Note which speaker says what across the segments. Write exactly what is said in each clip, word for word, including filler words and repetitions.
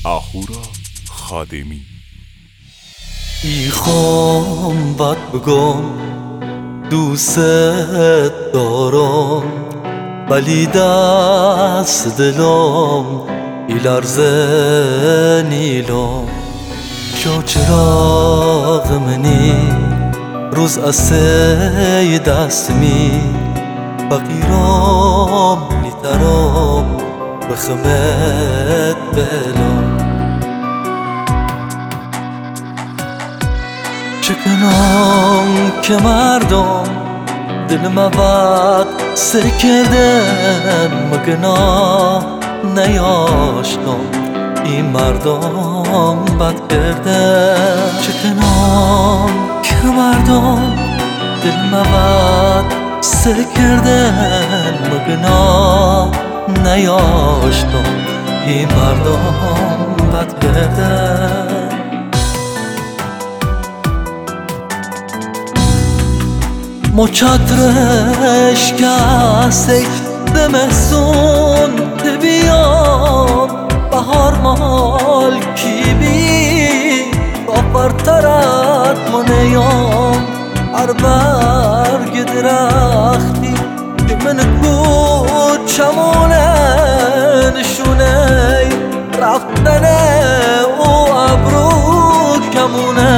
Speaker 1: آهورا خادمی.
Speaker 2: میخوام بد بگم دوست دارم، ولی دست دلم میلرزه نیلم. شو چراغ منی روز اسه دست می فقیرم نیترم بخمت بلم. چکنم که مردم دل مبد سر کردن مگناه نیاشتم این مردم بد کردن. چکنم که مردم دل مبد سر کردن مگناه نیاشتم این مردم بد کردن. مچادرش کسی دمستون بیام بهار مال کی بی کافرترت منیام. هر برگ درختی که من کوچمونه نشونه رفتن او ابرو کمونه.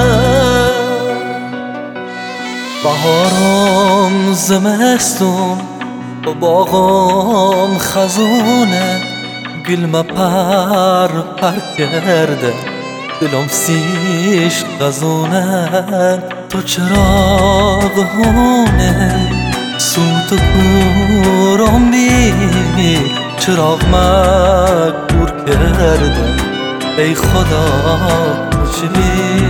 Speaker 2: بهارم زمستون و باغم خزونه گلم پر پر کرده دلم سیش غزونه. تو چراغ هونه سوت و کورم بی چراغ مکبور کرده ای خدا کجلی.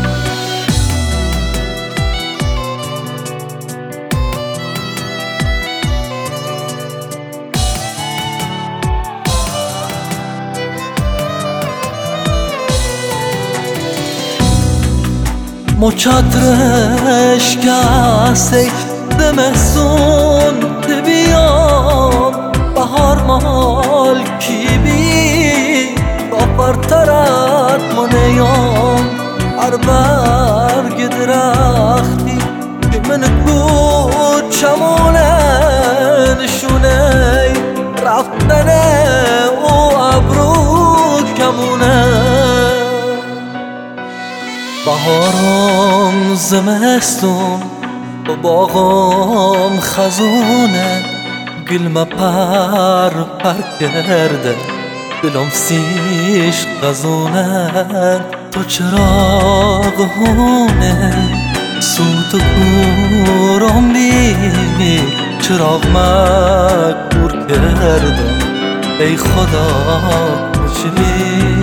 Speaker 2: مچادرش کسی دمستون بیام بهار مال کی بی کافرترت منیام. هر برگ درختی که من کوچمونه نشونه رفتن او ابرو کمونه. بهارم زمستون و باغم خزونه گلم پر پر کرده دلم سیش غزونه. تو چراغ هونه سوت و کورم بی چراغ مکبور کرده ای خدا کجلی.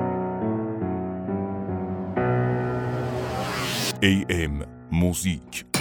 Speaker 1: ای ام موزیک.